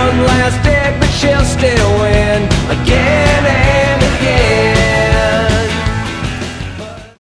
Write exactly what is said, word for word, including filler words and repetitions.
one last dig, but she'll still win again.